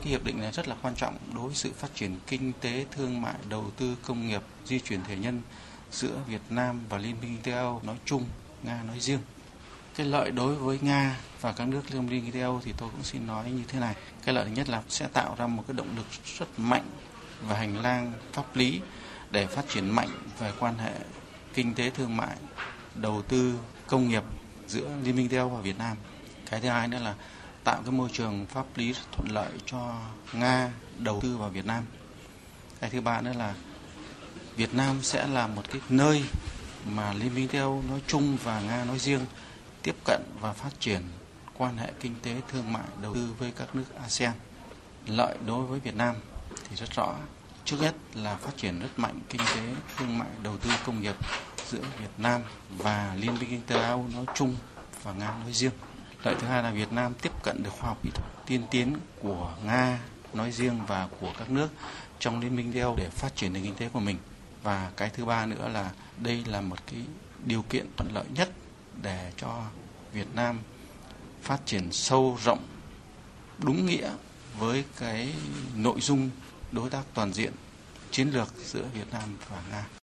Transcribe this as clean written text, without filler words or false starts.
Cái hiệp định này rất là quan trọng đối với sự phát triển kinh tế, thương mại, đầu tư, công nghiệp, di chuyển thể nhân giữa Việt Nam và Liên minh Kinh tế Âu nói chung, Nga nói riêng. Cái lợi đối với Nga và các nước Liên minh Kinh tế Âu thì tôi cũng xin nói như thế này. Cái lợi nhất là sẽ tạo ra một cái động lực rất mạnh và hành lang pháp lý để phát triển mạnh về quan hệ kinh tế, thương mại, đầu tư, công nghiệp giữa Liên minh Kinh tế Âu và Việt Nam. Cái thứ hai nữa là tạo cái môi trường pháp lý thuận lợi cho Nga đầu tư vào Việt Nam. Cái thứ ba nữa là Việt Nam sẽ là một cái nơi mà Liên minh Châu Âu nói chung và Nga nói riêng tiếp cận và phát triển quan hệ kinh tế, thương mại, đầu tư với các nước ASEAN. Lợi đối với Việt Nam thì rất rõ. Trước hết là phát triển rất mạnh kinh tế, thương mại, đầu tư, công nghiệp giữa Việt Nam và Liên minh Kinh tế Âu nói chung và Nga nói riêng. Lợi thứ hai là Việt Nam tiếp cận được khoa học kỹ thuật tiên tiến của Nga nói riêng và của các nước trong Liên minh Âu để phát triển nền kinh tế của mình. Và cái thứ ba nữa là đây là một cái điều kiện thuận lợi nhất để cho Việt Nam phát triển sâu rộng đúng nghĩa với cái nội dung đối tác toàn diện chiến lược giữa Việt Nam và Nga.